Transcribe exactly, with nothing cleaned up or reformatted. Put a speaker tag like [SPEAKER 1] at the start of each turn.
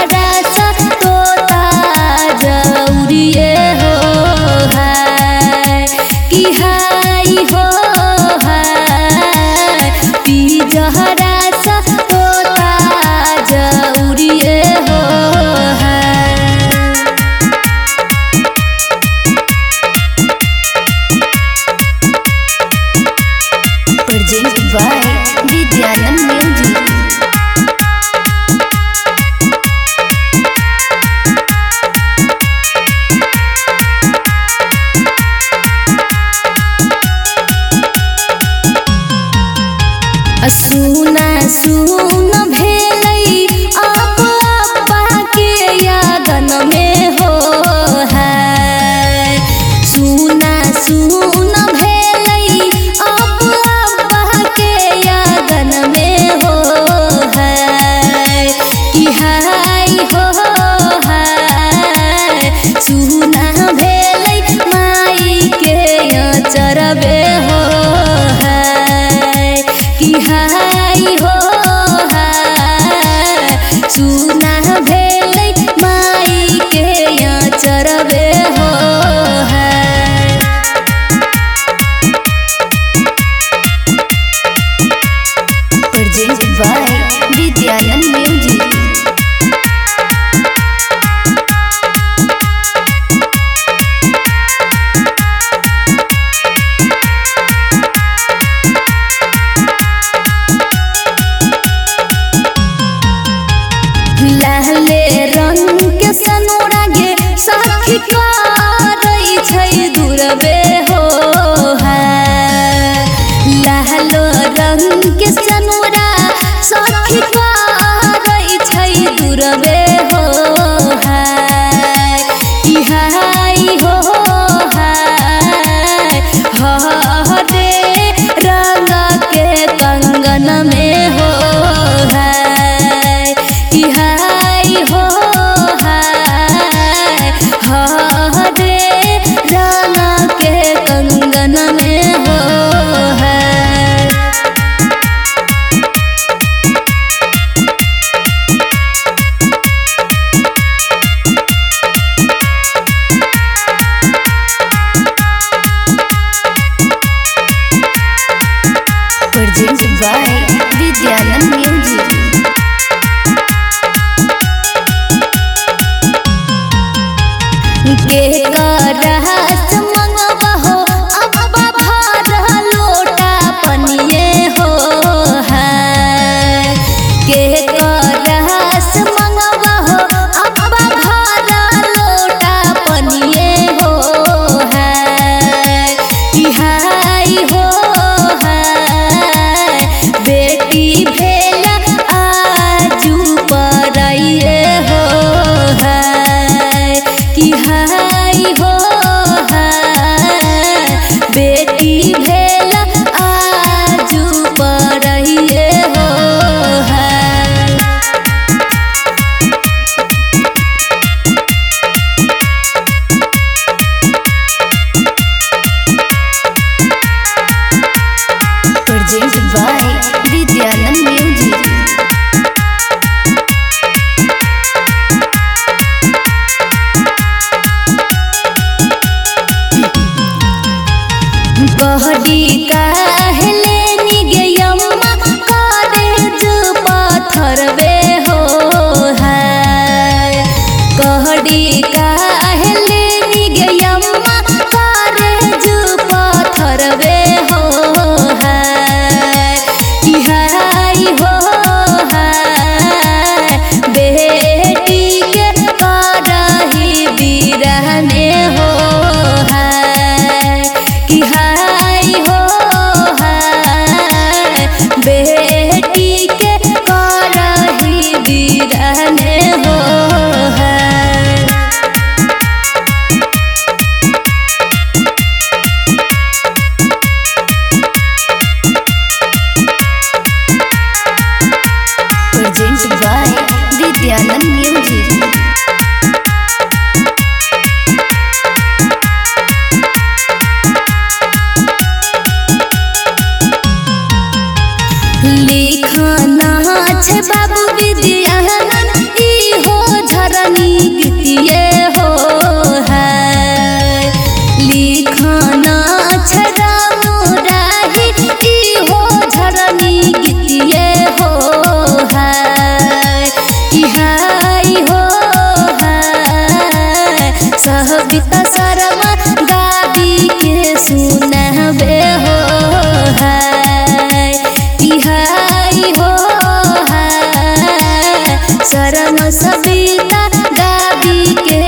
[SPEAKER 1] जहरा सा तोता जौरिए हो है कि हाय हो है पी जहरा सा तोता जौरिए हो है। Presented by Vidyanand Music. सुना सुन भेलै अब अब्बा के यादन में हो है सुना सुन भेलै अब अब्बा के यादन में हो है कि हाय हो है सुना भेलै माई के चरबे हो कि हाय हो है सुना भेलै माई के यहाँ चरबे हो है। Presented by Vidyanand Music. लाले रंग के सनोरा गे सखी करै छै दूरबे हो है लालो रंग के सनोरा सखी करै छै दूरबे हो है कि हाय हो है हरे रंग के कंगन में हो है कि हाय हो है हरे राना के कंगन में हो है। Presented by Vidyanand Music. के करहस मंगबहो अब्बा भर लोटा पनिए हो है के करहस मंगबहो अब्बा भर लोटा पनिए हो है कि हाय हो है बेटी भेल आजू पराइए हो है कि हाय हो है बेटी भेल आजू पराइए हो है। Presented by Vidyanand Music. बहरी कहले निगयम्मा कॉलेज पत्थरबे हो है कहरी कहले निगयम्मा कॉलेज पत्थरबे हो है कि हाय हो है बेटी के करही बिरहने हो है कि हाय हो है बेटी के करही बिरहने हो है। Presented by Vidyanand Music. लिखना छै बाबू विद्यानंद ई हो शर्मा गाबी के सुनाबे हो हाय कि हाय हो हाय शर्मा सविता गाबी के